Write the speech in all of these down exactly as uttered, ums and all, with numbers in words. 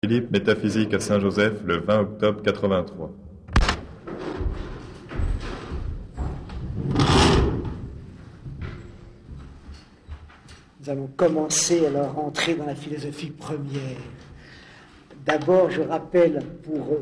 Philippe, métaphysique à Saint-Joseph, le vingt octobre quatre-vingt-trois. Nous allons commencer à leur entrer dans la philosophie première. D'abord, je rappelle pour,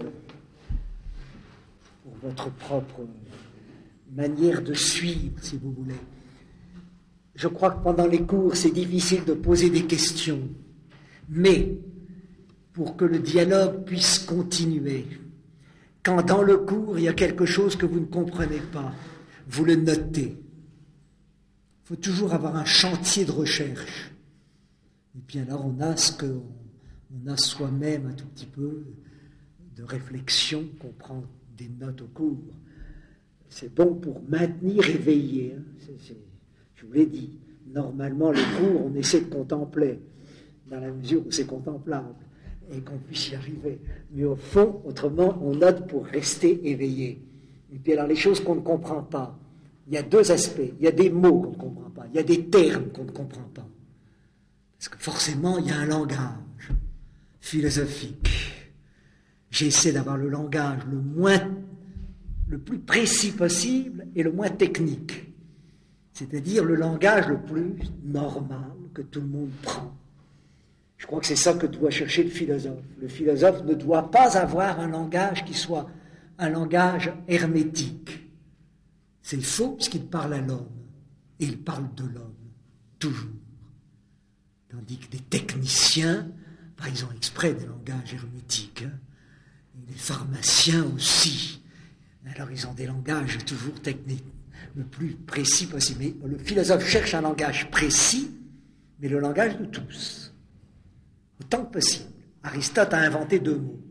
pour votre propre manière de suivre, si vous voulez. Je crois que pendant les cours, c'est difficile de poser des questions, mais pour que le dialogue puisse continuer, quand dans le cours, il y a quelque chose que vous ne comprenez pas, vous le notez. Il faut toujours avoir un chantier de recherche. Et puis alors, on a ce qu'on on a soi-même un tout petit peu de réflexion, qu'on prend des notes au cours. C'est bon pour maintenir éveillé. Hein. C'est, c'est, je vous l'ai dit, normalement, le cours, on essaie de contempler, dans la mesure où c'est contemplable, et qu'on puisse y arriver. Mais au fond, autrement, on note pour rester éveillé. Et puis alors, les choses qu'on ne comprend pas, il y a deux aspects. Il y a des mots qu'on ne comprend pas. Il y a des termes qu'on ne comprend pas. Parce que forcément, il y a un langage philosophique. J'essaie d'avoir le langage le moins, le plus précis possible et le moins technique. C'est-à-dire le langage le plus normal que tout le monde prend. Je crois que c'est ça que doit chercher le philosophe. Le philosophe ne doit pas avoir un langage qui soit un langage hermétique. C'est faux parce qu'il parle à l'homme. Et il parle de l'homme, toujours. Tandis que des techniciens, bah, ils ont exprès des langages hermétiques. Hein. Et les pharmaciens aussi. Alors ils ont des langages toujours techniques, le plus précis possible. Mais le philosophe cherche un langage précis, mais le langage de tous. Autant que possible. Aristote a inventé deux mots.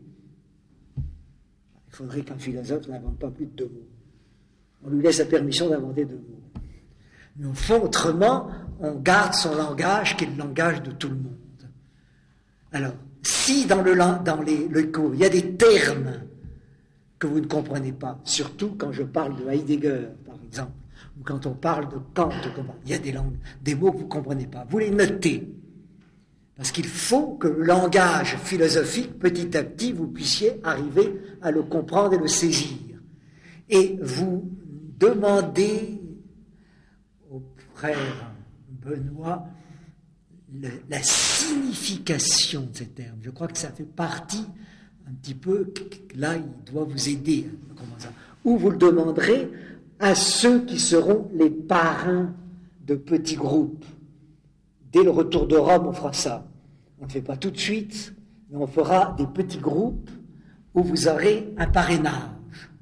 Il faudrait qu'un philosophe n'invente pas plus de deux mots. On lui laisse la permission d'inventer deux mots. Mais au fond, autrement, on garde son langage qui est le langage de tout le monde. Alors, si dans le, dans les, le cours, il y a des termes que vous ne comprenez pas, surtout quand je parle de Heidegger, par exemple, ou quand on parle de Kant, il y a des, langues, des mots que vous ne comprenez pas, vous les notez. Parce qu'il faut que le langage philosophique, petit à petit, vous puissiez arriver à le comprendre et le saisir. Et vous demandez au frère Benoît le, la signification de ces termes. Je crois que ça fait partie un petit peu, là il doit vous aider. Comment ça, ou vous le demanderez à ceux qui seront les parrains de petits groupes. Dès le retour de Rome, on fera ça. On ne le fait pas tout de suite, mais on fera des petits groupes où vous aurez un parrainage.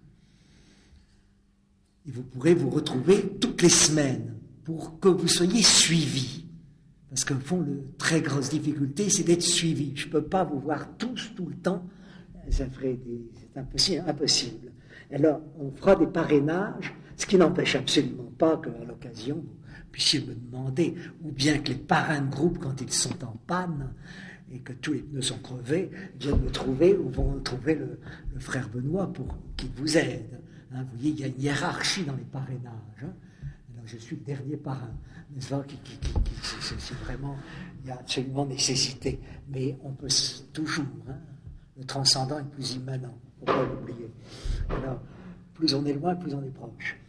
Et vous pourrez vous retrouver toutes les semaines pour que vous soyez suivis. Parce qu'au fond, la très grosse difficulté, c'est d'être suivi. Je ne peux pas vous voir tous, tout le temps. Ça ferait des... C'est impossible, impossible. Alors, on fera des parrainages, ce qui n'empêche absolument pas qu'à l'occasion, vous puissiez me demander, ou bien que les parrains de groupe, quand ils sont en panne, et que tous les pneus sont crevés, viennent me trouver, ou vont trouver le, le frère Benoît pour qu'il vous aide. Hein, vous voyez, il y a une hiérarchie dans les parrainages. Hein. Alors, je suis le dernier parrain, n'est-ce pas, qui, qui, qui, qui, c'est, c'est vraiment, il y a absolument nécessité. Mais on peut toujours, hein, le transcendant est plus immanent, il ne faut pas l'oublier. Alors, plus on est loin, plus on est proche.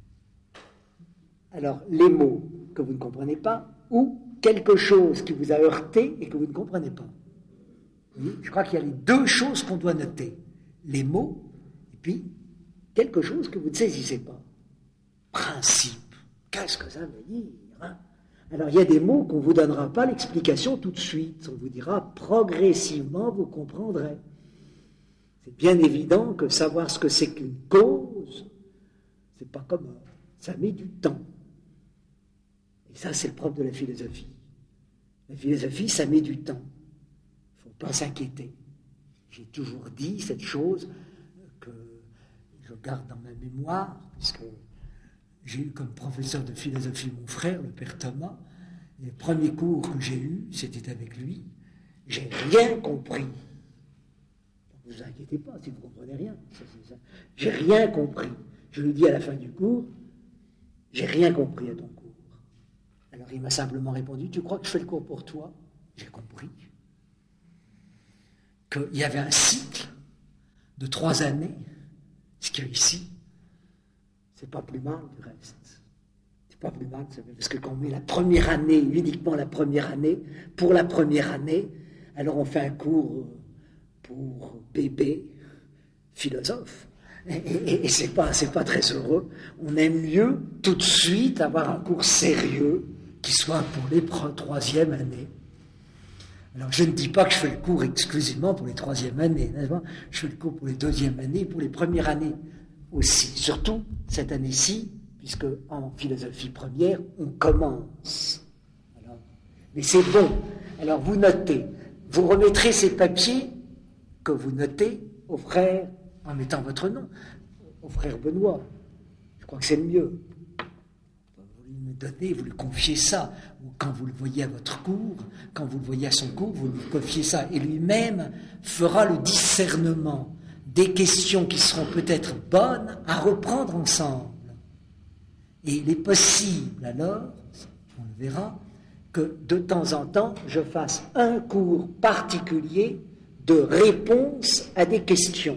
Alors, les mots que vous ne comprenez pas, ou quelque chose qui vous a heurté et que vous ne comprenez pas. Vous voyez, je crois qu'il y a les deux choses qu'on doit noter. Les mots, et puis quelque chose que vous ne saisissez pas. Principe. Qu'est-ce que ça veut dire, hein? Alors, il y a des mots qu'on ne vous donnera pas l'explication tout de suite. On vous dira, progressivement, vous comprendrez. C'est bien évident que savoir ce que c'est qu'une cause, c'est pas comme ça met du temps. Et ça, c'est le propre de la philosophie. La philosophie, ça met du temps. Il ne faut pas s'inquiéter. J'ai toujours dit cette chose que je garde dans ma mémoire, puisque j'ai eu comme professeur de philosophie mon frère, le père Thomas. Les premiers cours que j'ai eus, c'était avec lui. J'ai rien compris. Ne vous inquiétez pas si vous ne comprenez rien. Ça, c'est ça. J'ai rien compris. Je lui dis à la fin du cours, j'ai rien compris à ton cours. Alors il m'a simplement répondu, tu crois que je fais le cours pour toi? J'ai compris. qu'il y avait un cycle de trois années, ce qu'il y a ici, c'est pas plus mal du reste. C'est pas plus mal, parce que quand on met la première année, uniquement la première année, pour la première année, alors on fait un cours pour bébé, philosophe. Et, et, et c'est pas, c'est pas très heureux. On aime mieux tout de suite avoir un cours sérieux qui soit pour les troisième années. Alors je ne dis pas que je fais le cours exclusivement pour les troisième années, n'est-ce pas ? Je fais le cours pour les deuxième années, pour les premières années aussi. Surtout cette année-ci, puisque en philosophie première, on commence. Alors, mais c'est bon. Alors vous notez. Vous remettrez ces papiers que vous notez au frère, en mettant votre nom, au frère Benoît. Je crois que c'est le mieux. Vous lui me donnez, vous lui confiez ça. Ou quand vous le voyez à votre cours, quand vous le voyez à son cours, vous lui confiez ça. Et lui-même fera le discernement des questions qui seront peut-être bonnes à reprendre ensemble. Et il est possible alors, on le verra, que de temps en temps, je fasse un cours particulier de réponse à des questions.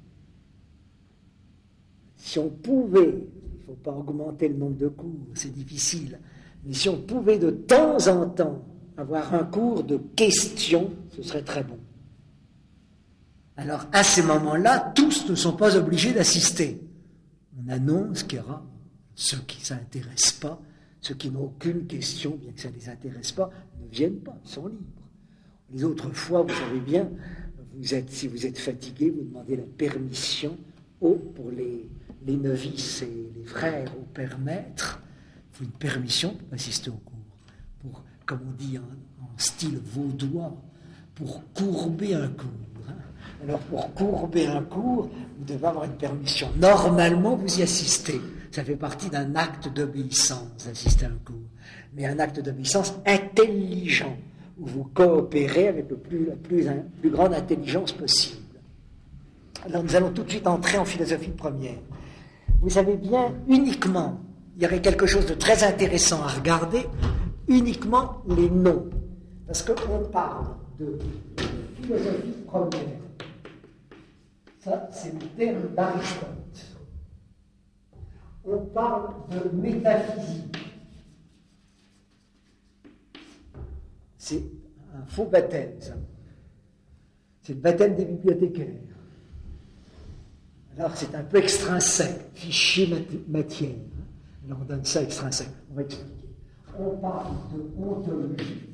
Si on pouvait, il ne faut pas augmenter le nombre de cours, c'est difficile, mais si on pouvait de temps en temps avoir un cours de questions, ce serait très bon. Alors, à ces moments-là, tous ne sont pas obligés d'assister. On annonce qu'il y aura ceux qui ne s'intéressent pas, ceux qui n'ont aucune question, bien que ça ne les intéresse pas, ne viennent pas, ils sont libres. Les autres fois, vous savez bien, vous êtes, si vous êtes fatigué, vous demandez la permission au, pour les, les novices et les frères, au père maître, il faut une permission pour assister au cours, pour, comme on dit en, en style vaudois, pour courber un cours. Hein. Alors pour courber un cours, vous devez avoir une permission. Normalement, vous y assistez. Ça fait partie d'un acte d'obéissance, d'assister à un cours. Mais un acte d'obéissance intelligent, où vous coopérez avec le plus, la plus, la plus grande intelligence possible. Alors nous allons tout de suite entrer en philosophie première. Vous savez bien, uniquement, il y aurait quelque chose de très intéressant à regarder, uniquement les noms. Parce qu'on parle de philosophie première. Ça, c'est le terme d'Aristote. On parle de métaphysique. C'est un faux baptême, ça. C'est le baptême des bibliothécaires. Alors, c'est un peu extrinsèque, fichier mat- matière. Alors, on donne ça extrinsèque. On va expliquer. On parle de ontologie.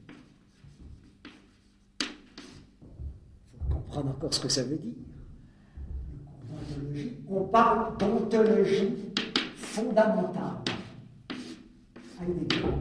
Il faut comprendre encore ce que ça veut dire. Ontologie. On parle d'ontologie fondamentale. Heidegger.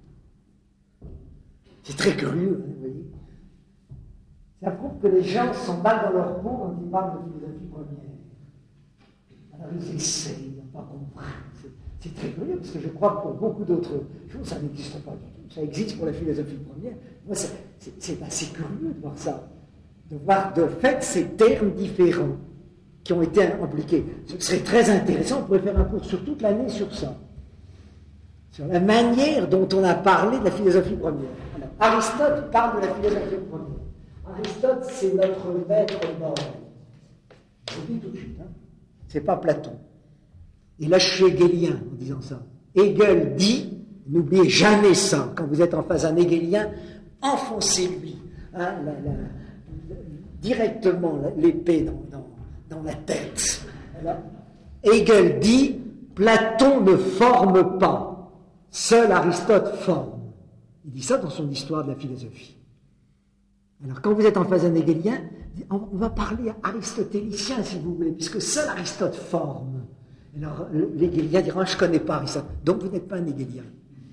C'est très curieux, hein, vous voyez. Ça prouve que les gens sont mal dans leur peau quand ils parlent de philosophie première. Alors ils essayent de ne pas comprendre. C'est, c'est très curieux, parce que je crois que pour beaucoup d'autres choses, ça n'existe pas du tout. Ça existe pour la philosophie première. Moi, c'est, c'est, c'est assez curieux de voir ça. De voir de fait ces termes différents qui ont été impliqués. Ce serait très intéressant, on pourrait faire un cours sur toute l'année sur ça. Sur la manière dont on a parlé de la philosophie première. Alors, Aristote parle de la philosophie première. Aristote, c'est notre maître mort. Je vous dis tout de suite, hein. C'est pas Platon. Et là, je suis hegelien en disant ça. Hegel dit, n'oubliez jamais ça, quand vous êtes en face d'un hegelien, enfoncez-lui hein, la, la, la, directement l'épée dans, dans, dans la tête. Alors, Hegel dit, Platon ne forme pas, seul Aristote forme. Il dit ça dans son histoire de la philosophie. Alors, quand vous êtes en face d'un hegelien, on va parler aristotélicien, si vous voulez, puisque seul Aristote forme. Alors, l'hegelien dira, je ne connais pas Aristote. Donc, vous n'êtes pas un hegelien.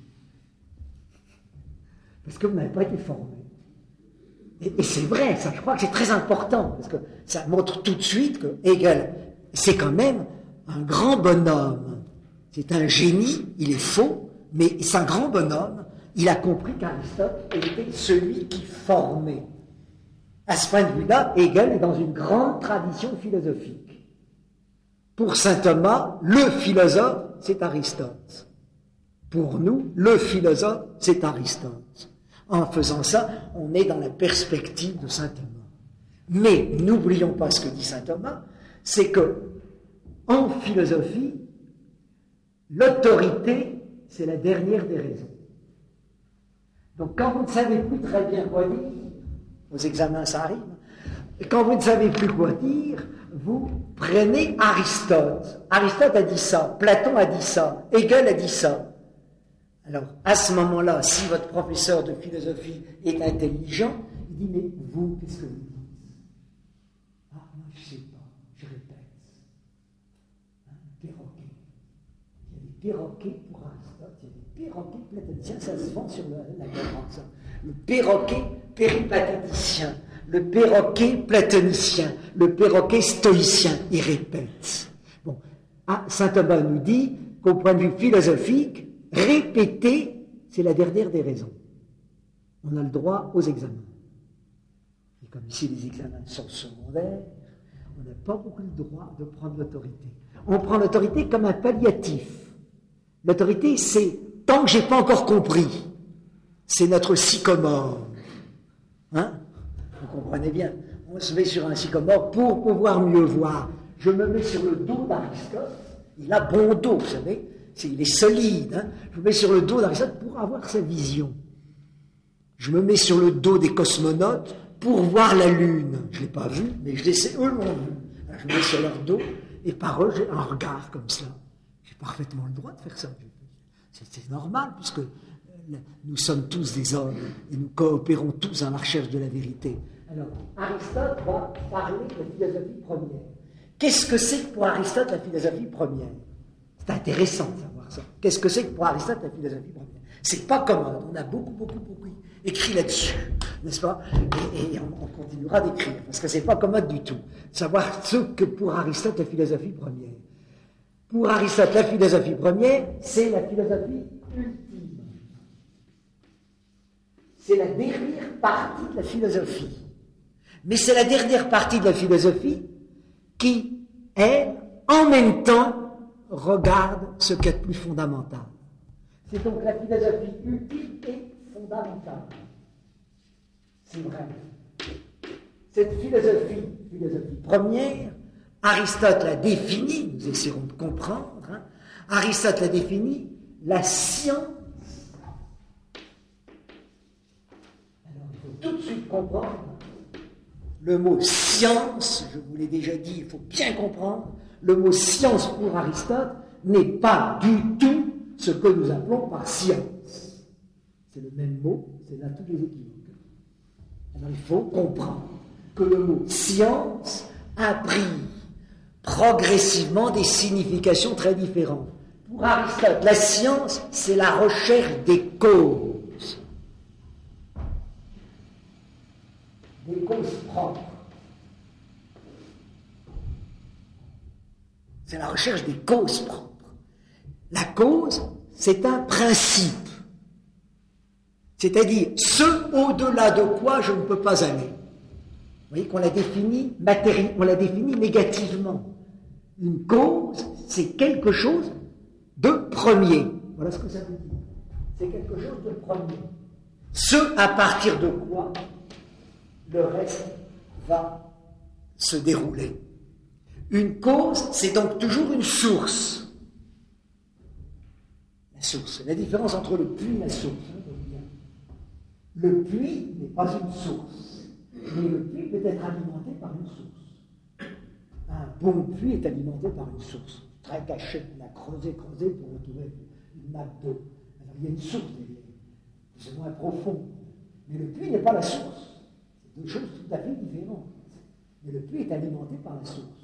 Parce que vous n'avez pas été formé. Et, et c'est vrai, ça, je crois que c'est très important, parce que ça montre tout de suite que Hegel, c'est quand même un grand bonhomme. C'est un génie, il est faux, mais c'est un grand bonhomme. Il a compris qu'Aristote était celui qui formait. À ce point de vue-là, Hegel est dans une grande tradition philosophique. Pour saint Thomas, le philosophe, c'est Aristote. Pour nous, le philosophe, c'est Aristote. En faisant ça, on est dans la perspective de saint Thomas. Mais n'oublions pas ce que dit saint Thomas, c'est que en philosophie, l'autorité, c'est la dernière des raisons. Donc quand vous ne savez plus très bien quoi dire, aux examens ça arrive, et quand vous ne savez plus quoi dire, vous prenez Aristote. Aristote a dit ça, Platon a dit ça, Hegel a dit ça. Alors, à ce moment-là, si votre professeur de philosophie est intelligent, il dit, mais vous, qu'est-ce que vous dites? Ah, moi, je ne sais pas, je répète. Hein, le perroquet. Il y a des perroquets pour Aristote, il y a des perroquets platoniciens, ça se vend sur le, la Garance, ça. Le perroquet péripatéticien, le perroquet platonicien, le perroquet stoïcien, il répète. Bon, ah, saint Thomas nous dit qu'au point de vue philosophique, répéter, c'est la dernière des raisons. On a le droit aux examens. Et comme ici les examens sont secondaires, on n'a pas beaucoup le droit de prendre l'autorité. On prend l'autorité comme un palliatif. L'autorité, c'est tant que j'ai pas encore compris. C'est notre sycomore. Hein? Vous comprenez bien. On se met sur un sycomore pour pouvoir mieux voir. Je me mets sur le dos d'Aristote. Il a bon dos, vous savez. C'est, il est solide. Hein? Je me mets sur le dos d'Aristote pour avoir sa vision. Je me mets sur le dos des cosmonautes pour voir la Lune. Je ne l'ai pas vue, mais je les sais, eux l'ont vue. Alors, je me mets sur leur dos et par eux, j'ai un regard comme ça. J'ai parfaitement le droit de faire ça. C'est, c'est normal, puisque nous sommes tous des hommes et nous coopérons tous dans la recherche de la vérité. Alors, Aristote va parler de la philosophie première. Qu'est-ce que c'est que pour Aristote la philosophie première? C'est intéressant de savoir ça. Qu'est-ce que c'est que pour Aristote la philosophie première? C'est pas commode. On a beaucoup, beaucoup, beaucoup écrit là-dessus, n'est-ce pas? Et, et on, on continuera d'écrire, parce que c'est pas commode du tout. De savoir ce que pour Aristote la philosophie première. Pour Aristote, la philosophie première, c'est la philosophie ultime. C'est la dernière partie de la philosophie. Mais c'est la dernière partie de la philosophie qui, elle, en même temps, regarde ce qu'il y a de plus fondamental. C'est donc la philosophie ultime et fondamentale. C'est vrai. Cette philosophie, philosophie première, Aristote l'a définie, nous essaierons de comprendre, hein. Aristote l'a définie, la science. Alors il faut tout de suite comprendre le mot science, je vous l'ai déjà dit, il faut bien comprendre, le mot science pour Aristote n'est pas du tout ce que nous appelons par science. C'est le même mot, c'est là tous les équivoques. Alors il faut comprendre que le mot science a pris progressivement des significations très différentes. Pour Aristote, la science, c'est la recherche des causes. Des causes propres. C'est la recherche des causes propres. La cause, c'est un principe. C'est-à-dire, ce au-delà de quoi je ne peux pas aller. Vous voyez qu'on l'a défini, matéri- on l'a défini négativement. Une cause, c'est quelque chose de premier. Voilà ce que ça veut dire. C'est quelque chose de premier. Ce à partir de quoi le reste va se dérouler. Une cause, c'est donc toujours une source. La source, la différence entre le puits et la source. Le puits n'est pas une source, mais le puits peut être alimenté par une source. Un bon puits est alimenté par une source, très cachée. On a creusé, creusé pour retrouver une nappe d'eau. Alors il y a une source derrière, c'est moins profond. Mais le puits n'est pas la source. C'est deux choses tout à fait différentes. Mais le puits est alimenté par la source.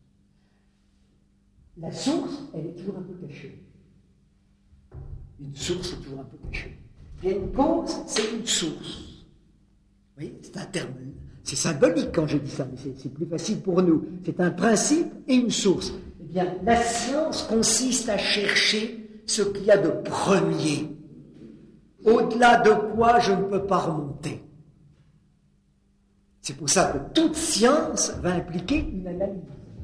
La source, elle est toujours un peu cachée. Une source est toujours un peu cachée. Et une cause, c'est une source. Oui, c'est un terme, c'est symbolique quand je dis ça, mais c'est, c'est plus facile pour nous. C'est un principe et une source. Eh bien, la science consiste à chercher ce qu'il y a de premier, au-delà de quoi je ne peux pas remonter. C'est pour ça que toute science va impliquer une analyse.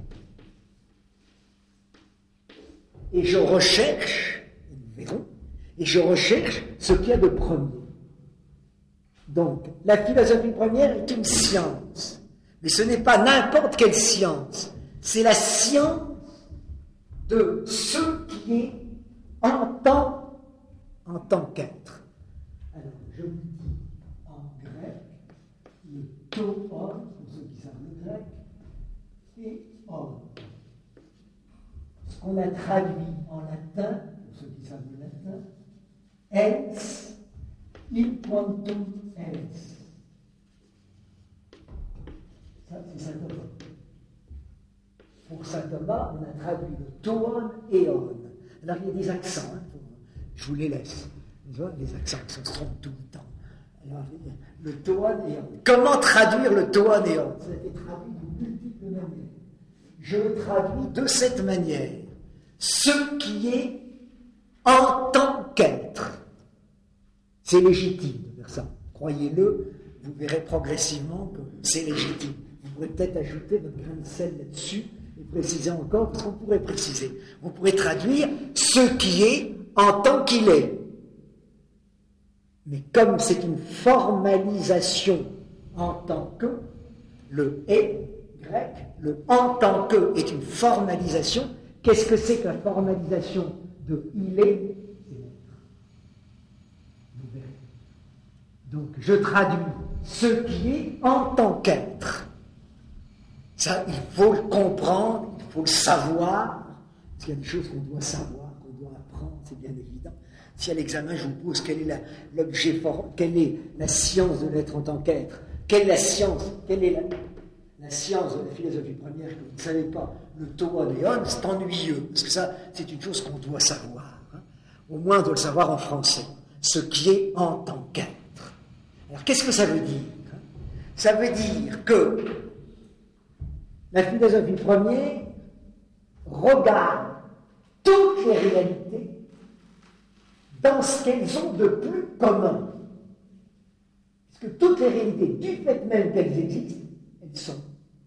Et je recherche, nous verrons, et je recherche ce qu'il y a de premier. Donc, la philosophie première est une science. Mais ce n'est pas n'importe quelle science, c'est la science de ce qui est en tant, en tant qu'être. Alors, je vous dis en grec, le toon, pour ceux qui savent le grec, et on. Ce qu'on a traduit en latin, pour ceux qui savent le latin, ens, in quantum ens. Ça, c'est saint Thomas. Pour saint Thomas, on a traduit le toon et on. Alors, il y a des accents, hein, pour, je vous les laisse. Les accents qui se trompent tout le temps. Alors, le toon et on. Comment traduire le toon et on? Ça a été traduit de multiples manières. Je le traduis de cette manière. Ce qui est en tant qu'être. C'est légitime de faire ça. Croyez-le, vous verrez progressivement que c'est légitime. Vous pourrez peut-être ajouter votre grain de sel là-dessus et préciser encore, parce qu'on pourrait préciser. On pourrait traduire ce qui est en tant qu'il est. Mais comme c'est une formalisation en tant que, le est grec, le en tant que est une formalisation. Qu'est-ce que c'est que la formalisation de il est? C'est l'être. Vous verrez. Donc je traduis ce qui est en tant qu'être. Ça, il faut le comprendre, il faut le savoir, parce qu'il y a des choses qu'on doit savoir, qu'on doit apprendre, c'est bien évident. Si à l'examen je vous pose quel est la, l'objet fort, quelle est la science de l'être en tant qu'être, quelle est la science, quelle est la, la science de la philosophie première que vous ne savez pas, le toon et on, c'est ennuyeux, parce que ça, c'est une chose qu'on doit savoir. Hein. Au moins, on doit le savoir en français, ce qui est en tant qu'être. Alors, qu'est-ce que ça veut dire? Ça veut dire que la philosophie première regarde toutes les réalités dans ce qu'elles ont de plus commun. Parce que toutes les réalités, du fait même qu'elles existent, elles sont.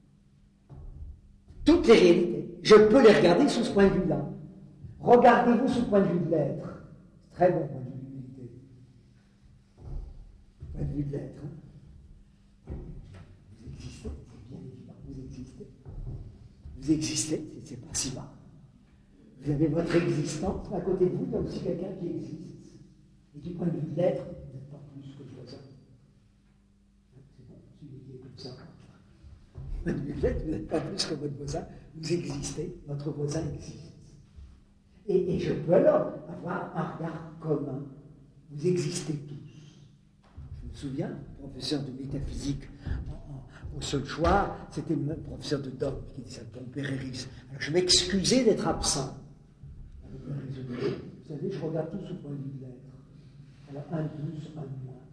Toutes les réalités. Je peux les regarder sous ce point de vue-là. Regardez-vous sous le point de vue de l'être. C'est très bon point de vue de l'unité. Point de vue de l'être. Hein. Vous existez, c'est bien évident, vous existez. Vous existez, c'est, c'est pas si mal. Vous avez votre existence, mais à côté de vous, il y a aussi quelqu'un qui existe. Et du point de vue de l'être, vous n'êtes pas plus que le voisin. C'est bon, celui qui est comme ça. Du point de vue de l'être, vous n'êtes pas plus que votre voisin. Vous existez, votre voisin existe. Et, et je peux alors avoir un regard commun. Vous existez tous. Je me souviens, le professeur de métaphysique en, en, au Solchoir, c'était le même professeur de dogme qui disait ça, Pomperéris. Alors je m'excusais d'être absent. Vous savez, je regarde tout sous le point de vue de l'être. Alors un de plus, un de moins.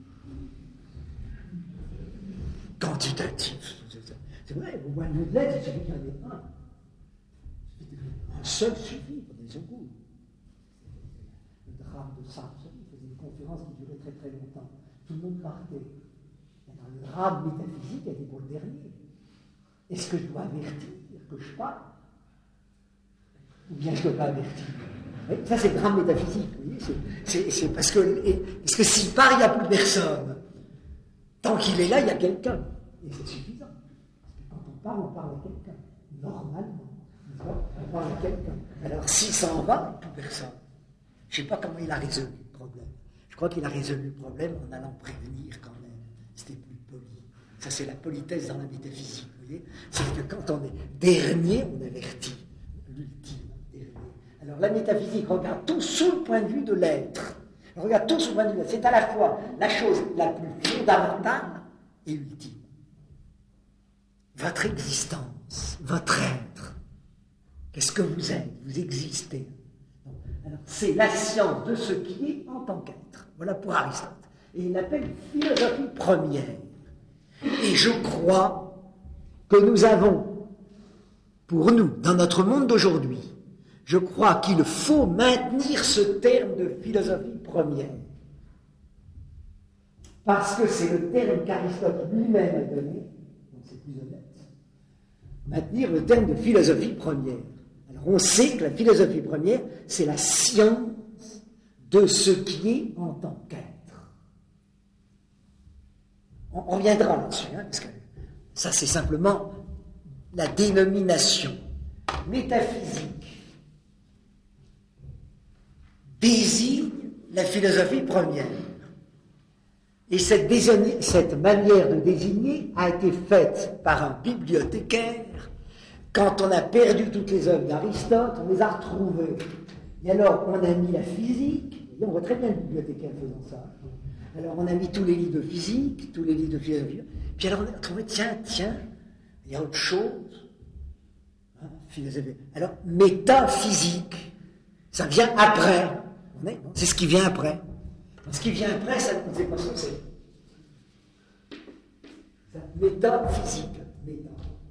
Quantitatif. C'est vrai, au point de vue de l'être, il suffit qu'il y en ait un. Un seul suffit pour des secours. Le drame de Sartre, il faisait une conférence qui durait très très longtemps. Tout le monde partait. Alors, le drame métaphysique était pour le dernier. Est-ce que je dois avertir que je parle? Ou bien je ne dois pas avertir? Oui, ça, c'est le drame métaphysique. Vous voyez, c'est, c'est, c'est parce que, et, parce que s'il part, il n'y a plus personne. Tant qu'il est là, il y a quelqu'un. Et c'est suffisant. Parce que quand on parle, on parle à quelqu'un. Normalement. On parle à quelqu'un. Alors, s'il s'en va, il n'y a plus personne. Je ne sais pas comment il a résolu le problème. Je crois qu'il a résolu le problème en allant prévenir quand même. C'était plus poli. Ça, c'est la politesse dans la métaphysique. Vous voyez, c'est que quand on est dernier, on avertit. L'ultime. Alors la métaphysique regarde tout sous le point de vue de l'être. Elle regarde tout sous le point de vue de l'être. C'est à la fois la chose la plus fondamentale et ultime. Votre existence, votre être. Qu'est-ce que vous êtes? Vous existez. Alors, c'est la science de ce qui est en tant qu'être. Voilà pour Aristote. Et il l'appelle philosophie première. Et je crois que nous avons, pour nous, dans notre monde d'aujourd'hui, je crois qu'il faut maintenir ce terme de philosophie première. Parce que c'est le terme qu'Aristote lui-même a donné, donc c'est plus honnête. Maintenir le terme de philosophie première. Alors on sait que la philosophie première, c'est la science de ce qui est en tant qu'être. On, on reviendra là-dessus, hein, parce que Ça, c'est simplement la dénomination. Métaphysique désigne la philosophie première. Et cette, désign... cette manière de désigner a été faite par un bibliothécaire. Quand on a perdu toutes les œuvres d'Aristote, on les a retrouvées. Et alors, on a mis la physique, et on voit très bien le bibliothécaire faisant ça. Alors, on a mis tous les livres de physique, tous les livres de philosophie, puis alors on a trouvé, tiens, tiens, il y a autre chose. Hein, philosophie. Alors, métaphysique, ça vient après. C'est ce qui vient après. Ce qui vient après, ça ne sait pas ce que c'est. Métaphysique. Méta.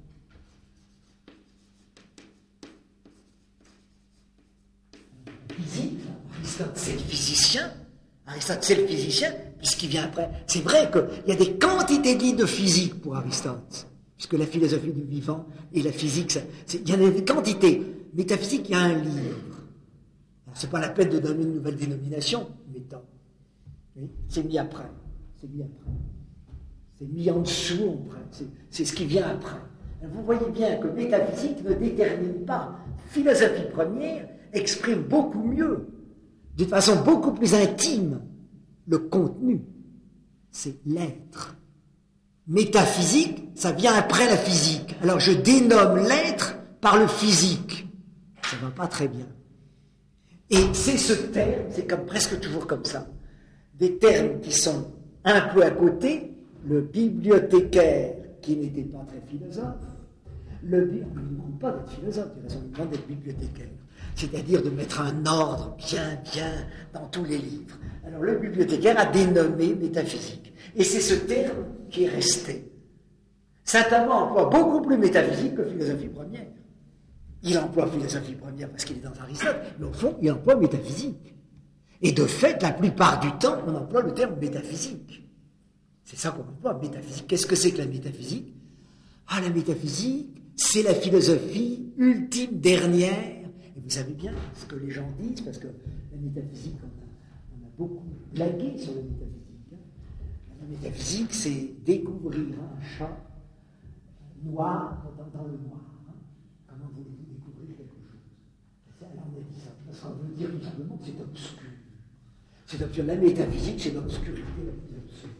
Physique, Aristote c'est le physicien. Aristote c'est le physicien, puis ce qui vient après. C'est vrai qu'il y a des quantités de livres de physique pour Aristote, puisque la philosophie du vivant et la physique, il y en a des quantités. Métaphysique, il y a un livre. C'est pas la peine de donner une nouvelle dénomination, méta. Oui, c'est mis après. C'est mis après. C'est mis en dessous, c'est, c'est ce qui vient après. Alors vous voyez bien que métaphysique ne détermine pas. Philosophie première exprime beaucoup mieux, d'une façon beaucoup plus intime, le contenu. C'est l'être. Métaphysique, ça vient après la physique. Alors je dénomme l'être par le physique. Ça ne va pas très bien. Et c'est ce terme, c'est comme presque toujours comme ça, des termes qui sont un peu à côté, le bibliothécaire qui n'était pas très philosophe, le, on ne lui demande pas d'être philosophe, on lui demande d'être bibliothécaire, c'est-à-dire de mettre un ordre bien, bien dans tous les livres. Alors le bibliothécaire a dénommé métaphysique, et c'est ce terme qui est resté. Saint-Amand emploie beaucoup plus métaphysique que philosophie première. Il emploie philosophie première parce qu'il est dans Aristote, mais au fond, il emploie métaphysique. Et de fait, la plupart du temps, on emploie le terme métaphysique. C'est ça qu'on emploie, métaphysique. Qu'est-ce que c'est que la métaphysique? Ah, la métaphysique, c'est la philosophie ultime, dernière. Et vous savez bien ce que les gens disent, parce que la métaphysique, on a, on a beaucoup blagué sur la métaphysique. Hein. La métaphysique, c'est découvrir un chat noir dans, dans le noir. Comment voulez-vous découvrir quelque chose? Alors on a dit ça, parce qu'on veut dire tout simplement que c'est obscur. C'est obscur. La métaphysique, c'est l'obscurité la plus absolue.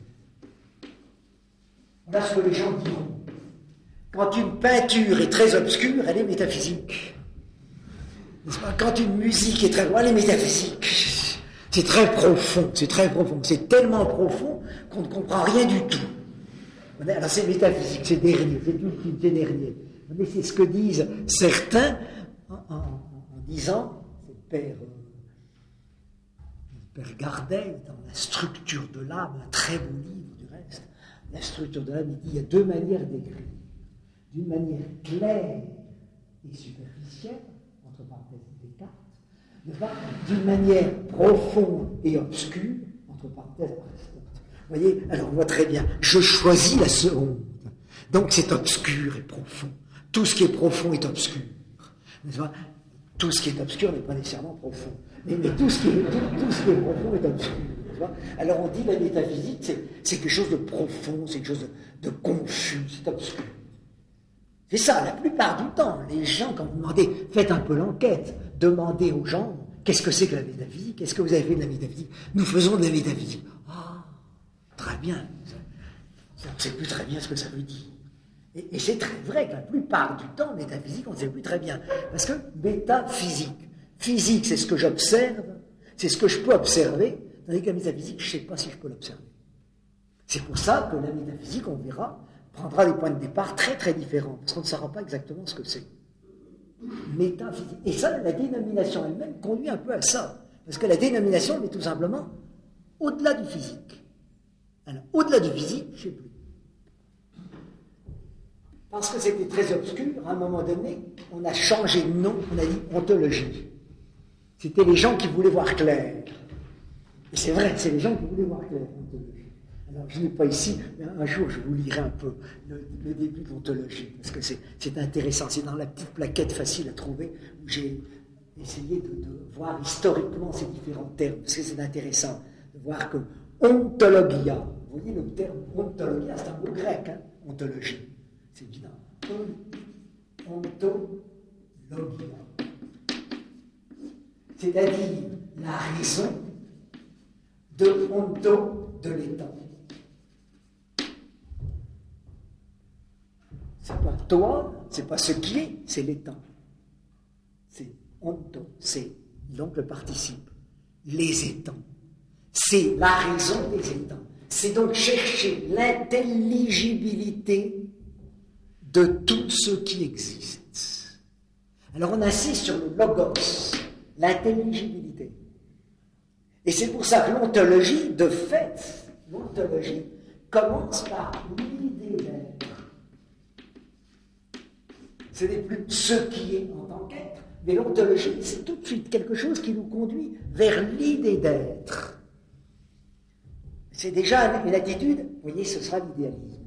Voilà ce que les gens diront. Quand une peinture est très obscure, elle est métaphysique. N'est-ce pas? Quand une musique est très loin, elle est métaphysique. C'est très profond, c'est très profond. C'est tellement profond qu'on ne comprend rien du tout. Alors c'est métaphysique, c'est dernier, c'est ultime, c'est dernier. Mais c'est ce que disent certains en, en, en disant, c'est le père, euh, le père Gardel, dans La structure de l'âme, un très beau livre du reste, La structure de l'âme, il dit il y a deux manières d'écrire. D'une manière claire et superficielle, entre parenthèses Descartes, d'une manière profonde et obscure, entre parenthèses Aristote. Vous voyez, alors on voit très bien, je choisis la seconde. Donc c'est obscur et profond. Tout ce qui est profond est obscur. N'est-ce pas? Tout ce qui est obscur n'est pas nécessairement profond. Mais, mais tout, ce qui est, tout, tout ce qui est profond est obscur. N'est-ce pas? Alors on dit la métaphysique, c'est, c'est quelque chose de profond, c'est quelque chose de, de confus, c'est obscur. C'est ça, la plupart du temps, les gens, quand vous demandez, faites un peu l'enquête, demandez aux gens, qu'est-ce que c'est que la métaphysique? Est-ce que vous avez fait de la métaphysique? Nous faisons de la métaphysique. Ah, très bien. On ne sait plus très bien ce que ça veut dire. Et, et c'est très vrai que la plupart du temps, métaphysique, on ne sait plus très bien. Parce que métaphysique, physique, c'est ce que j'observe, c'est ce que je peux observer, tandis que la métaphysique, je ne sais pas si je peux l'observer. C'est pour ça que la métaphysique, on verra, prendra des points de départ très très différents, parce qu'on ne saura pas exactement ce que c'est. Métaphysique. Et ça, la dénomination elle-même conduit un peu à ça. Parce que la dénomination, elle est tout simplement au-delà du physique. Alors, au-delà du physique, je ne sais plus. Parce que c'était très obscur, à un moment donné, on a changé de nom, on a dit ontologie. C'était les gens qui voulaient voir clair. Et c'est vrai, c'est les gens qui voulaient voir clair, ontologie. Alors, je n'ai pas ici, mais un jour, je vous lirai un peu le, le début de l'ontologie, parce que c'est, c'est intéressant. C'est dans la petite plaquette facile à trouver, où j'ai essayé de, de voir historiquement ces différents termes, parce que c'est intéressant de voir que ontologia, vous voyez le terme ontologia, c'est un mot grec, hein, ontologie. c'est évident. Ontologia. C'est-à-dire la raison de onto, de l'étant. C'est pas toi, c'est pas ce qui est, c'est l'étant. C'est onto, c'est donc le participe. Les étangs. C'est la raison des étangs. C'est donc chercher l'intelligibilité de tout ce qui existe. Alors on insiste sur le logos, l'intelligibilité. Et c'est pour ça que l'ontologie, de fait, l'ontologie commence par l'idée d'être. Ce n'est plus ce qui est en tant qu'être, mais l'ontologie, c'est tout de suite quelque chose qui nous conduit vers l'idée d'être. C'est déjà une attitude, vous voyez, ce sera l'idéalisme.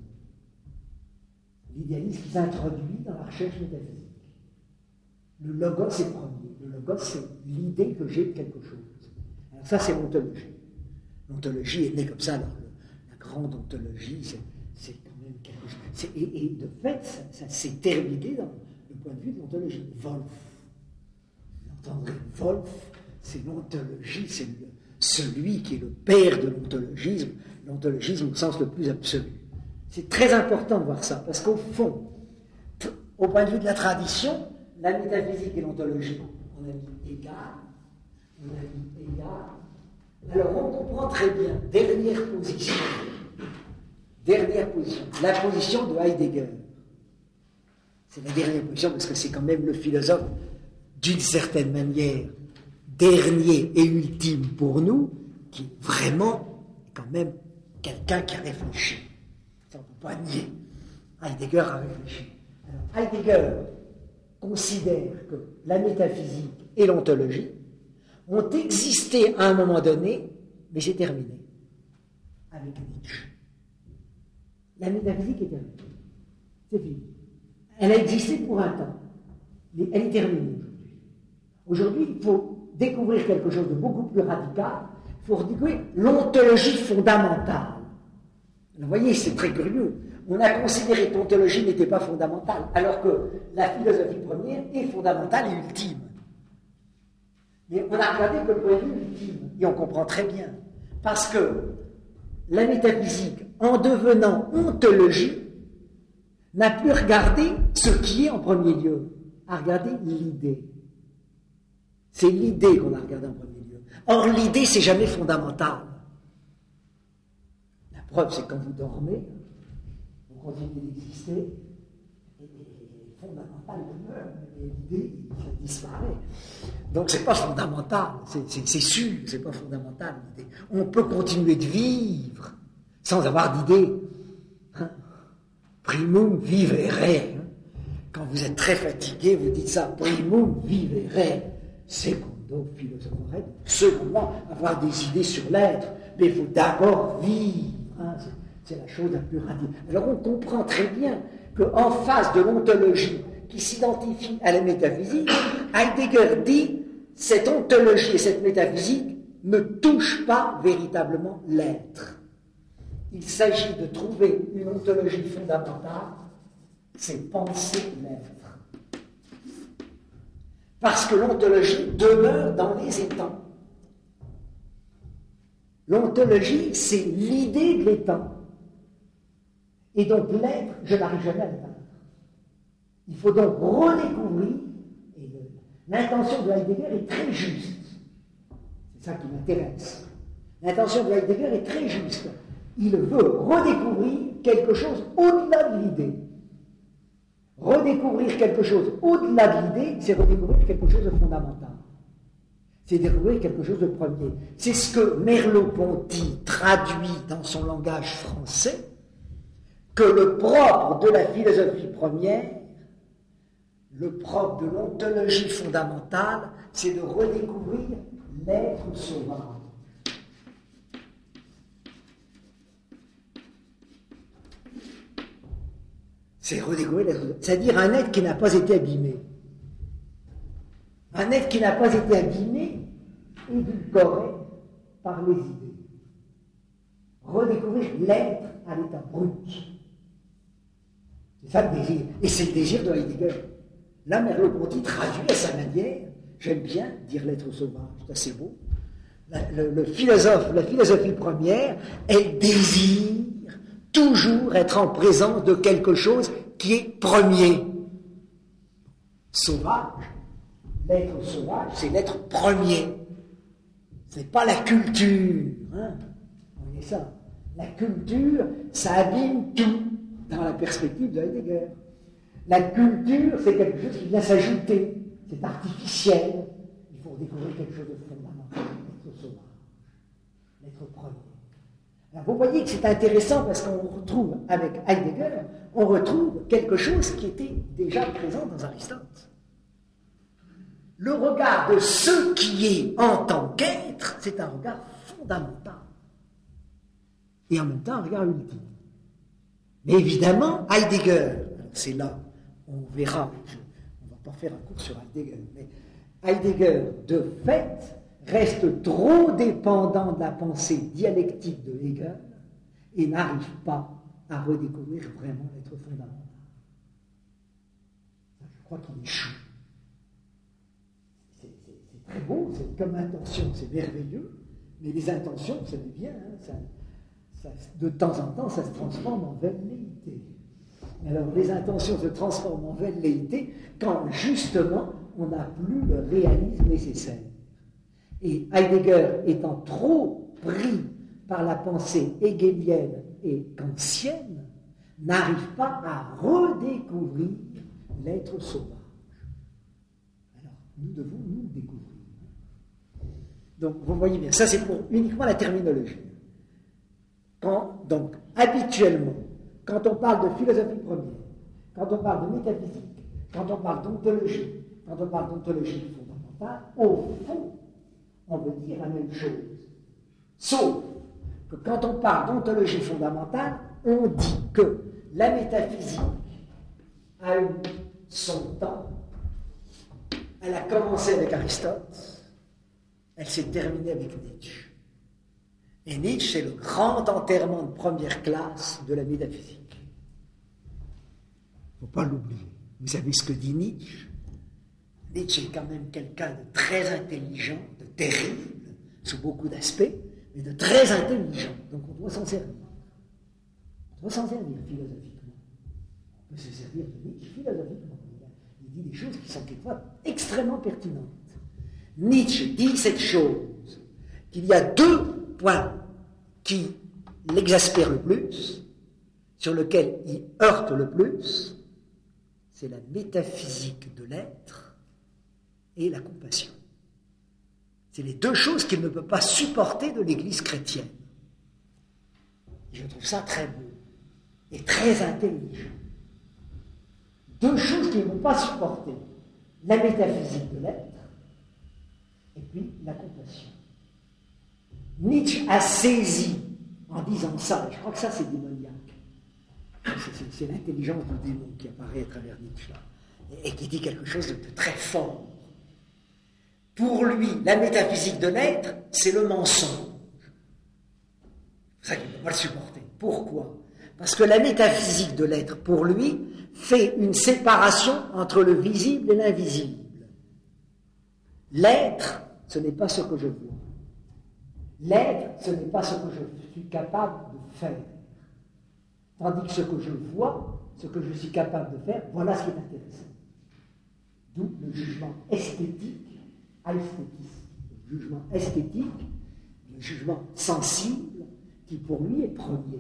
L'idéalisme qui s'introduit dans la recherche métaphysique. Le logos est premier. Le logos, c'est l'idée que j'ai de quelque chose. Alors ça, c'est l'ontologie. L'ontologie est née comme ça. Alors, le, la grande ontologie, c'est, c'est quand même quelque chose. C'est, et, et de fait, ça, ça s'est terminé dans le point de vue de l'ontologie. Wolff. Vous entendrez, Wolff, c'est l'ontologie, c'est le, celui qui est le père de l'ontologisme, l'ontologisme au sens le plus absolu. C'est très important de voir ça, parce qu'au fond, au point de vue de la tradition, la métaphysique et l'ontologie, on a mis égal, on a mis égal. Alors on comprend très bien, dernière position, dernière position, la position de Heidegger. C'est la dernière position parce que c'est quand même le philosophe, d'une certaine manière, dernier et ultime pour nous, qui est vraiment, quand même, quelqu'un qui a réfléchi. Ça, on ne peut pas nier. Heidegger a réfléchi. Alors, Heidegger considère que la métaphysique et l'ontologie ont existé à un moment donné, mais c'est terminé. Avec Nietzsche. La métaphysique est terminée. C'est fini. Elle a existé pour un temps, mais elle est terminée aujourd'hui. Aujourd'hui, il faut découvrir quelque chose de beaucoup plus radical, il faut découvrir l'ontologie fondamentale. Vous voyez, c'est très curieux. On a considéré que l'ontologie n'était pas fondamentale, alors que la philosophie première est fondamentale et ultime. Mais on a regardé que le point de vue ultime, et on comprend très bien, parce que la métaphysique, en devenant ontologie, n'a plus regardé ce qui est en premier lieu, a regardé l'idée. C'est l'idée qu'on a regardée en premier lieu. Or, l'idée, c'est jamais fondamental. La preuve, c'est que quand vous dormez, vous continuez d'exister, et fondamental demeure, mais l'idée, ça disparaît. Donc, c'est pas fondamental, c'est, c'est, c'est sûr, c'est pas fondamental l'idée. On peut continuer de vivre sans avoir d'idée. Hein? Primum vivere. Hein? Quand vous êtes très fatigué, vous dites ça, primum vivere. Secondo philosophore. Secondement, avoir des idées sur l'être, mais il faut d'abord vivre. Hein? C'est, c'est la chose la plus radicale. Alors on comprend très bien qu'en face de l'ontologie qui s'identifie à la métaphysique, Heidegger dit cette ontologie et cette métaphysique ne touchent pas véritablement l'être. Il s'agit de trouver une ontologie fondamentale, c'est penser l'être. Parce que l'ontologie demeure dans les étangs. L'ontologie, c'est l'idée de l'étang. Et donc l'être, je n'arrive jamais à l'atteindre. Il faut donc redécouvrir, et l'intention de Heidegger est très juste. C'est ça qui m'intéresse. L'intention de Heidegger est très juste. Il veut redécouvrir quelque chose au-delà de l'idée. Redécouvrir quelque chose au-delà de l'idée, c'est redécouvrir quelque chose de fondamental. C'est découvrir quelque chose de premier. C'est ce que Merleau-Ponty traduit dans son langage français, que le propre de la philosophie première, le propre de l'ontologie fondamentale, c'est de redécouvrir l'être sauvage. C'est redécouvrir l'être sauvage. C'est-à-dire un être qui n'a pas été abîmé. Un être qui n'a pas été abîmé, édulcoré par les idées. Redécouvrir l'être à l'état brut. C'est ça le désir. Et c'est le désir de Heidegger. Là, Merleau-Ponty traduit à sa manière, j'aime bien dire l'être sauvage, c'est assez beau. La, le, le philosophe, la philosophie première, elle désire toujours être en présence de quelque chose qui est premier. Sauvage, l'être sauvage, c'est l'être premier. C'est pas la culture, hein. Vous voyez ça. La culture, ça abîme tout dans la perspective de Heidegger. La culture, c'est quelque chose qui vient s'ajouter, c'est artificiel. Il faut découvrir quelque chose de fondamental, l'être sauvage, l'être premier. Alors vous voyez que c'est intéressant parce qu'on retrouve, avec Heidegger, on retrouve quelque chose qui était déjà présent dans Aristote. Le regard de ce qui est en tant qu'être, c'est un regard fondamental. Et en même temps un regard ultime. Mais évidemment, Heidegger, c'est là, on verra, je, on ne va pas faire un cours sur Heidegger, mais Heidegger, de fait, reste trop dépendant de la pensée dialectique de Hegel et n'arrive pas à redécouvrir vraiment l'être fondamental. Je crois qu'il échoue. C'est, c'est, c'est très beau, c'est comme intention, c'est merveilleux, mais les intentions, vous savez bien, hein, ça, ça, de temps en temps, ça se transforme en velléité. Alors, les intentions se transforment en velléité quand, justement, on n'a plus le réalisme nécessaire. Et Heidegger étant trop pris par la pensée hegelienne et kantienne, n'arrive pas à redécouvrir l'être sauvage. Alors, nous devons nous découvrir. Donc, vous voyez bien, ça c'est pour uniquement la terminologie. Quand, donc, habituellement, quand on parle de philosophie première, quand on parle de métaphysique, quand on parle d'ontologie, quand on parle d'ontologie fondamentale, au fond, on veut dire la même chose. Sauf que quand on parle d'ontologie fondamentale, on dit que la métaphysique a eu son temps, elle a commencé avec Aristote, elle s'est terminée avec Nietzsche. Et Nietzsche, c'est le grand enterrement de première classe de la métaphysique. Il ne faut pas l'oublier. Vous savez ce que dit Nietzsche? Nietzsche est quand même quelqu'un de très intelligent, de terrible, sous beaucoup d'aspects, mais de très intelligent. Donc on doit s'en servir. On doit s'en servir philosophiquement. On peut se servir de Nietzsche philosophiquement. Il dit des choses qui sont quelquefois extrêmement pertinentes. Nietzsche dit cette chose, qu'il y a deux points qui l'exaspèrent le plus, sur lequel il heurte le plus, c'est la métaphysique de l'être et la compassion. C'est les deux choses qu'il ne peut pas supporter de l'Église chrétienne. Et je trouve ça très beau et très intelligent. Deux choses qu'il ne peut pas supporter, la métaphysique de l'être et puis la compassion. Nietzsche a saisi, en disant ça, et je crois que ça c'est démoniaque, c'est, c'est, c'est l'intelligence du démon qui apparaît à travers Nietzsche là, et, et qui dit quelque chose de, de très fort. Pour lui, la métaphysique de l'être, c'est le mensonge. C'est ça qu'il ne peut pas le supporter. Pourquoi? Parce que la métaphysique de l'être, pour lui, fait une séparation entre le visible et l'invisible. L'être, ce n'est pas ce que je vois. L'être, ce n'est pas ce que je suis capable de faire. Tandis que ce que je vois, ce que je suis capable de faire, voilà ce qui est intéressant. D'où le jugement esthétique, esthétisme. Le jugement esthétique, le jugement sensible, qui pour lui est premier.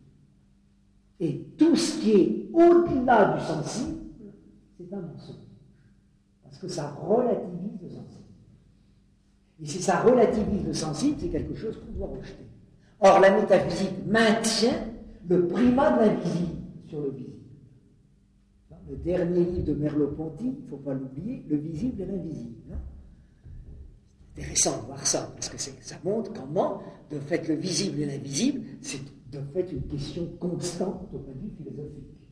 Et tout ce qui est au-delà du sensible, c'est un mensonge. Parce que ça relativise le sensible. Et si ça relativise le sensible, c'est quelque chose qu'on doit rejeter. Or, la métaphysique maintient le primat de l'invisible sur le visible. Le dernier livre de Merleau-Ponty, il ne faut pas l'oublier, le visible et l'invisible. C'est intéressant de voir ça, parce que c'est, ça montre comment, de fait, le visible et l'invisible, c'est de fait une question constante au point de vue philosophique.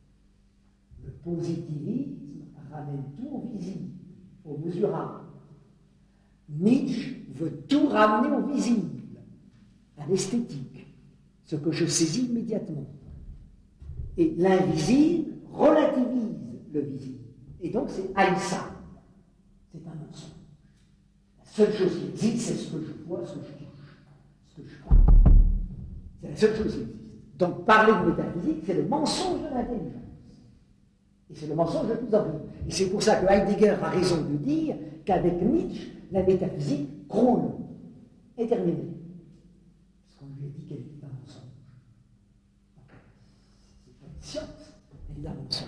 Le positivisme ramène tout au visible, au mesurable. Nietzsche veut tout ramener au visible, à l'esthétique, ce que je saisis immédiatement. Et l'invisible, relativise le visible. Et donc c'est Aïssa. C'est un mensonge. La seule chose qui existe, c'est ce que je vois, ce que je touche, ce que je crois. C'est la seule chose qui existe. Donc parler de métaphysique, c'est le mensonge de l'intelligence. Et c'est le mensonge le plus horrible. Et c'est pour ça que Heidegger a raison de dire qu'avec Nietzsche, la métaphysique croule, est terminée. Parce qu'on lui a dit qu'elle était un mensonge. C'est pas une science, elle est un mensonge.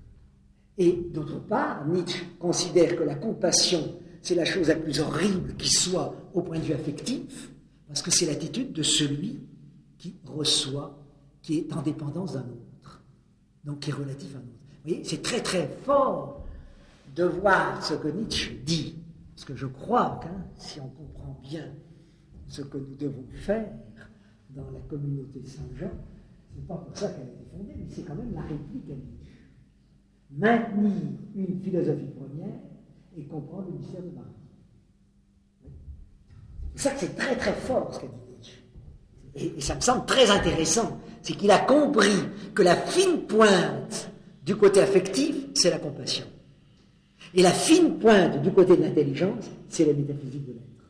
Et d'autre part, Nietzsche considère que la compassion, c'est la chose la plus horrible qui soit au point de vue affectif, parce que c'est l'attitude de celui qui reçoit, qui est en dépendance d'un autre, donc qui est relatif à un autre. Vous voyez, c'est très très fort de voir ce que Nietzsche dit, parce que je crois que hein, si on comprend bien ce que nous devons faire dans la communauté Saint-Jean, c'est pas pour ça qu'elle a été fondée, mais c'est quand même la réplique à Nietzsche. Maintenir une philosophie première et comprendre le mystère de Marie. C'est ça que c'est très très fort ce qu'a dit Nietzsche. Et, et ça me semble très intéressant, c'est qu'il a compris que la fine pointe du côté affectif, c'est la compassion. Et la fine pointe du côté de l'intelligence, c'est la métaphysique de l'être.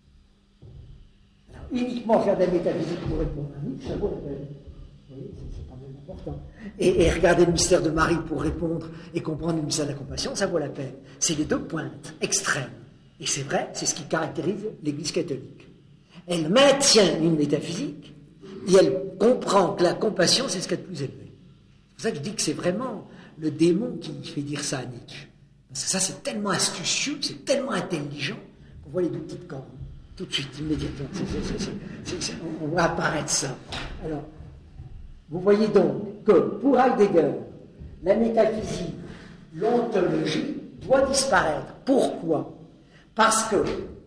Alors, uniquement faire de la métaphysique pour répondre à Nietzsche, ça vaut la peine. Vous voyez, c'est quand même important. Et, et regarder le mystère de Marie pour répondre et comprendre le mystère de la compassion, ça vaut la peine. C'est les deux pointes extrêmes. Et c'est vrai, c'est ce qui caractérise l'Église catholique. Elle maintient une métaphysique et elle comprend que la compassion, c'est ce qu'il y a de plus élevé. C'est pour ça que je dis que c'est vraiment le démon qui fait dire ça à Nietzsche. Parce que ça, c'est tellement astucieux, c'est tellement intelligent, qu'on voit les deux petites cornes, tout de suite, immédiatement. C'est, c'est, c'est, c'est, c'est, on voit apparaître ça. Alors, vous voyez donc que pour Heidegger, la métaphysique, l'ontologie doit disparaître. Pourquoi? Parce que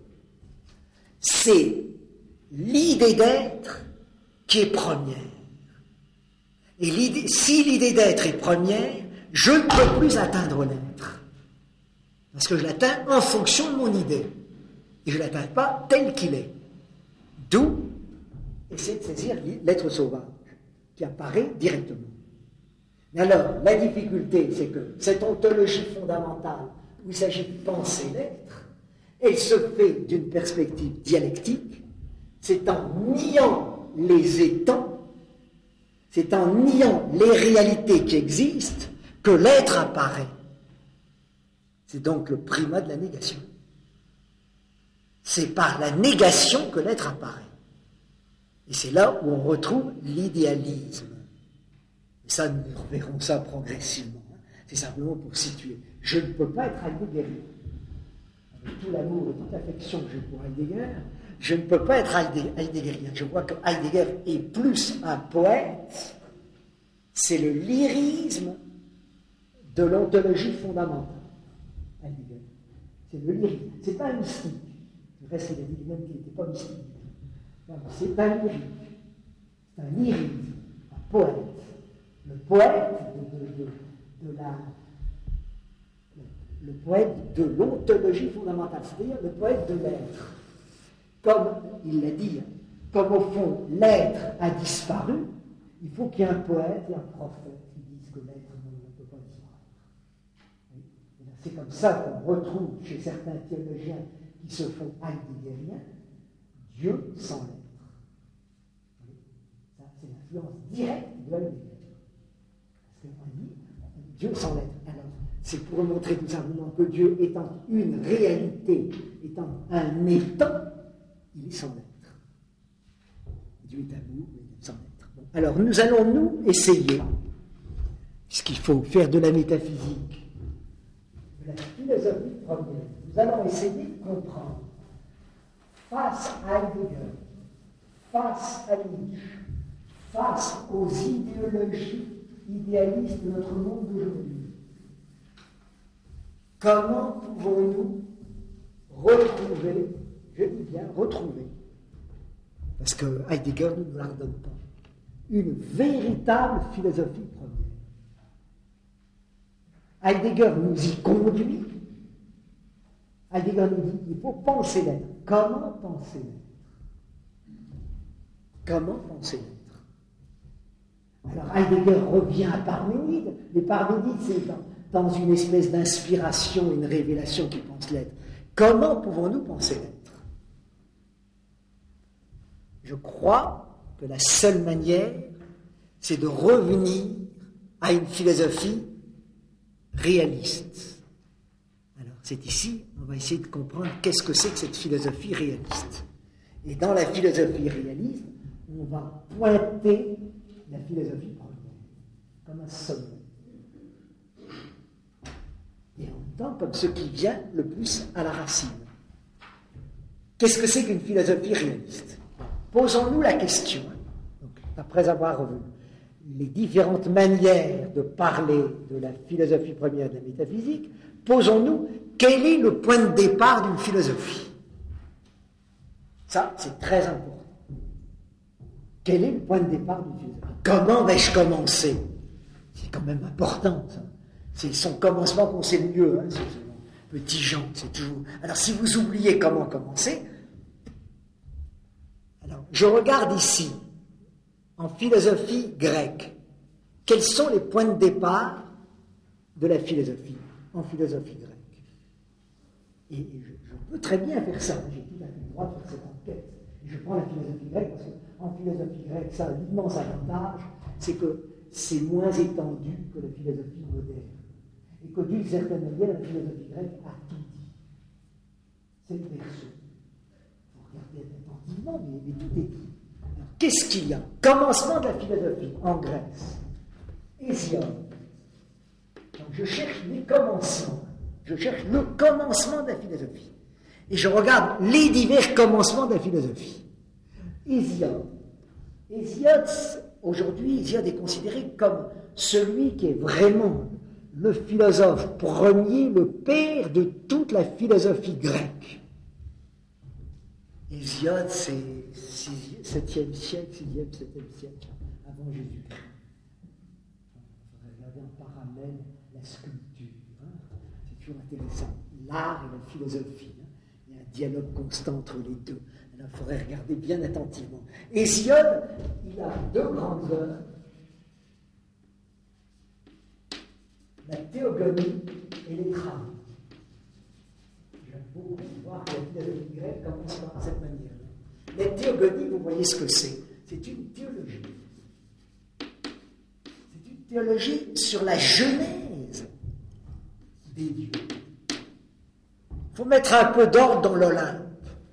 c'est l'idée d'être qui est première. Et l'idée, si l'idée d'être est première, je ne peux plus atteindre l'être. Parce que je l'atteins en fonction de mon idée. Et je ne l'atteins pas tel qu'il est. D'où essayer de saisir l'être sauvage, qui apparaît directement. Mais alors, la difficulté, c'est que cette ontologie fondamentale, où il s'agit de penser l'être, elle se fait d'une perspective dialectique, c'est en niant les étangs, c'est en niant les réalités qui existent, que l'être apparaît. C'est donc le primat de la négation. C'est par la négation que l'être apparaît. Et c'est là où on retrouve l'idéalisme. Et ça, nous reverrons ça progressivement. C'est simplement pour situer. Je ne peux pas être heideggerien. Avec tout l'amour et toute l'affection que j'ai pour Heidegger, je ne peux pas être heideggerien. Je vois que Heidegger est plus un poète. C'est le lyrisme de l'ontologie fondamentale. Heidegger. C'est le lyrisme. C'est pas un mystique. Le reste, il a dit lui-même qu'il n'était pas mystique. Non, c'est un lyrique. C'est un lyrisme. Un poète. Le poète de, de, de, de la... Le poète de l'ontologie fondamentale, c'est-à-dire le poète de l'être. Comme il l'a dit, comme au fond l'être a disparu, il faut qu'il y ait un poète et un prophète qui disent que l'être ne peut pas disparaître. C'est comme ça qu'on retrouve chez certains théologiens qui se font heideggeriens, Dieu sans l'être. Ça, c'est l'influence directe de Heidegger. Parce qu'on dit Dieu sans l'être. Alors, c'est pour montrer tout simplement que Dieu étant une réalité, étant un étant, il est sans l'être. Dieu est amour, mais il est sans l'être. Bon, alors, nous allons nous essayer, puisqu'il faut faire de la métaphysique, de la philosophie première, nous allons essayer de comprendre, face à Heidegger, face à Nietzsche, face aux idéologies idéalistes de notre monde d'aujourd'hui, comment pouvons-nous retrouver, je dis bien retrouver, parce que Heidegger ne nous la redonne pas, une véritable philosophie première. Heidegger nous y conduit. Heidegger nous dit qu'il faut penser l'être. Comment penser l'être? Comment penser l'être? Alors Heidegger revient à Parménide, mais Parménide c'est dans, dans une espèce d'inspiration, une révélation qu'il pense l'être. Comment pouvons-nous penser l'être? Je crois que la seule manière, c'est de revenir à une philosophie réaliste. Alors c'est ici, on va essayer de comprendre qu'est-ce que c'est que cette philosophie réaliste. Et dans la philosophie réaliste, on va pointer la philosophie première, comme un sommet. Et en même temps, comme ce qui vient le plus à la racine. Qu'est-ce que c'est qu'une philosophie réaliste? Posons-nous la question, donc, après avoir vu les différentes manières de parler de la philosophie première de la métaphysique, posons-nous quel est le point de départ d'une philosophie. Ça, c'est très important. Quel est le point de départ d'une philosophie? Comment vais-je commencer? C'est quand même important, ça. C'est son commencement qu'on sait le mieux. Hein, c'est petit Jean, c'est toujours... Alors, si vous oubliez comment commencer, alors, je regarde ici, en philosophie grecque, quels sont les points de départ de la philosophie, en philosophie grecque. Et, et je, je peux très bien faire ça, j'ai tout à fait le droit de faire cette enquête. Et je prends la philosophie grecque parce qu'en philosophie grecque, ça a l'immense avantage, c'est que c'est moins étendu que la philosophie moderne. Et que d'une certaine manière, la philosophie grecque a tout dit. C'est le berceau. Il faut regarder attentivement, mais, mais tout est dit. Alors, qu'est-ce qu'il y a? Commencement de la philosophie en Grèce. Hésiode. Donc je cherche les commencements. Je cherche le commencement de la philosophie. Et je regarde les divers commencements de la philosophie. Hésiode. Hésiode, aujourd'hui, Hésiode est considéré comme celui qui est vraiment le philosophe premier, le père de toute la philosophie grecque. Hésiode, c'est septième siècle, sixième, septième siècle avant Jésus-Christ. On va regarder en parallèle la sculpture. Hein. C'est toujours intéressant. L'art et la philosophie. Hein. Il y a un dialogue constant entre les deux. Alors, il faudrait regarder bien attentivement. Hésiode, il a deux grandes œuvres. La théogonie et les travaux. J'aime beaucoup voir que la philosophie grecque commence par cette manière. La théogonie, vous voyez ce que c'est. C'est une théologie. C'est une théologie sur la genèse des dieux. Il faut mettre un peu d'ordre dans l'Olympe.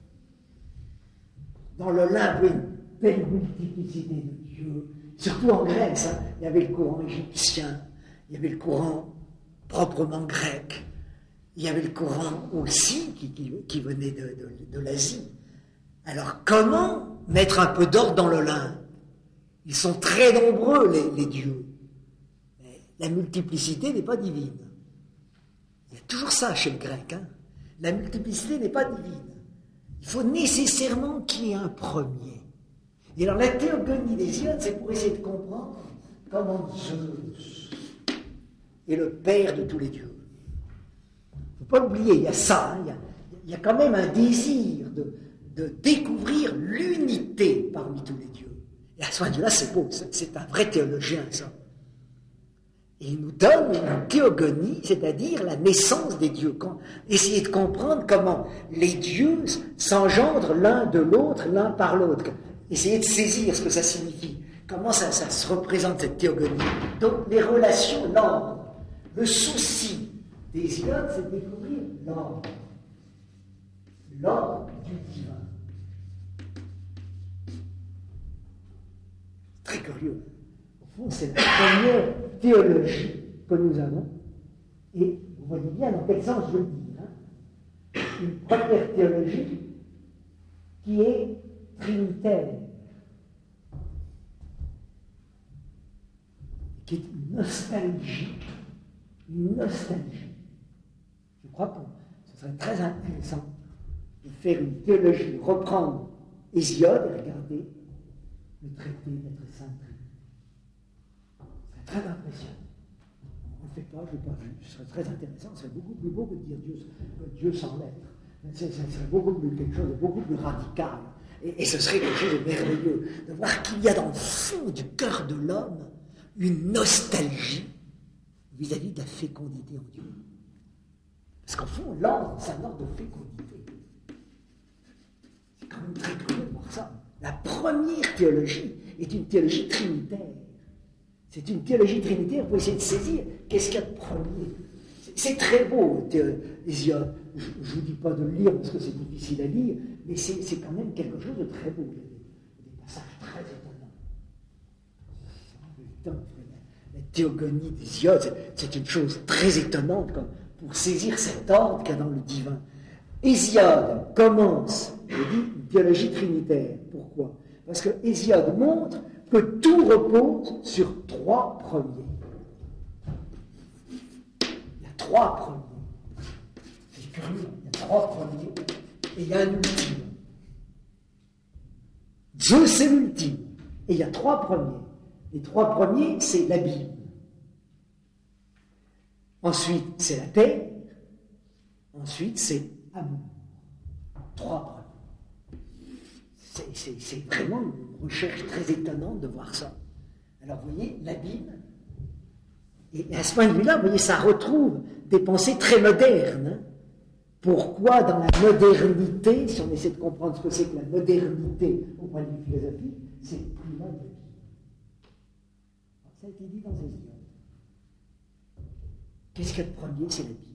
Dans l'Olympe, oui, une belle multiplicité de dieux. Surtout en Grèce, hein, il y avait le courant égyptien. Il y avait le courant proprement grec. Il y avait le courant aussi qui, qui, qui venait de, de, de l'Asie. Alors comment mettre un peu d'ordre dans l'Olympe? Ils sont très nombreux, les, les dieux. Mais la multiplicité n'est pas divine. Il y a toujours ça chez le grec. Hein. La multiplicité n'est pas divine. Il faut nécessairement qu'il y ait un premier. Et alors la théogonie d'Hésiode, c'est pour essayer de comprendre comment Zeus est le père de tous les dieux. Il ne faut pas l'oublier, il y a ça, hein, il, y a, il y a quand même un désir de, de découvrir l'unité parmi tous les dieux. Et à ce moment-là, c'est beau, c'est un vrai théologien, ça. Et il nous donne une théogonie, c'est-à-dire la naissance des dieux. Essayer de comprendre comment les dieux s'engendrent l'un de l'autre, l'un par l'autre. Essayer de saisir ce que ça signifie. Comment ça, ça se représente, cette théogonie. Donc, les relations, l'ordre. Le souci d'Hésiode, c'est de découvrir l'ordre. L'ordre du divin. Très curieux. Au fond, c'est la première théologie que nous avons. Et vous voyez bien dans quel sens je le dis. Hein. Une première théologie qui est trinitaire. Qui est une nostalgie. Une nostalgie. Je crois que ce serait très intéressant de faire une théologie, reprendre Hésiode et regarder le traité d'être saint. Ce serait très impressionnant. On ne le fait pas, je ne l'ai pas vu. Ce serait très intéressant. Ce serait beaucoup plus beau que de dire Dieu, que Dieu sans l'être. Ce serait beaucoup plus, quelque chose de beaucoup plus radical. Et, et ce serait quelque chose de merveilleux. De voir qu'il y a dans le fond du cœur de l'homme une nostalgie vis-à-vis de la fécondité en Dieu. Parce qu'en fond, l'ordre, c'est un ordre de fécondité. C'est quand même très curieux de voir ça. La première théologie est une théologie trinitaire. C'est une théologie trinitaire pour essayer de saisir qu'est-ce qu'il y a de premier. C'est très beau, Hésiode. Je ne vous dis pas de le lire parce que c'est difficile à lire, mais c'est, c'est quand même quelque chose de très beau. Il y a des, des passages très étonnants. La théogonie d'Hésiode, c'est, c'est une chose très étonnante comme pour saisir cet ordre qu'il y a dans le divin. Hésiode commence, je dis, une théologie trinitaire. Pourquoi? Parce que Hésiode montre que tout repose sur trois premiers. Il y a trois premiers. C'est curieux, il y a trois premiers et il y a un ultime. Dieu, c'est l'ultime. Et il y a trois premiers. Les trois premiers, c'est la Bible. Ensuite, c'est la terre. Ensuite, c'est amour. Trois premiers. C'est, c'est, c'est vraiment une recherche très étonnante de voir ça. Alors, vous voyez, la Bible, et à ce point de vue-là, vous voyez, ça retrouve des pensées très modernes. Hein. Pourquoi, dans la modernité, si on essaie de comprendre ce que c'est que la modernité au point de vue philosophique, c'est le climat de la Bible. Ça a été dit dans Hésiode. Qu'est-ce qu'il y a de premier? C'est la Bible.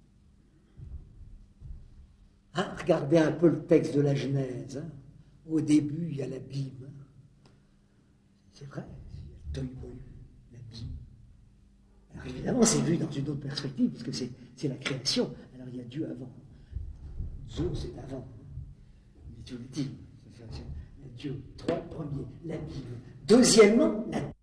Hein, regardez un peu le texte de la Genèse. Hein. Au début, il y a la Bible. C'est vrai, il y a le tohu-bohu, la Bible. Alors évidemment, c'est vu dans une autre perspective, puisque c'est, c'est la création. Alors il y a Dieu avant. Dieu, c'est avant. Mais Dieu le dit. Il y a Dieu, trois premiers, la Bible. Deuxièmement, la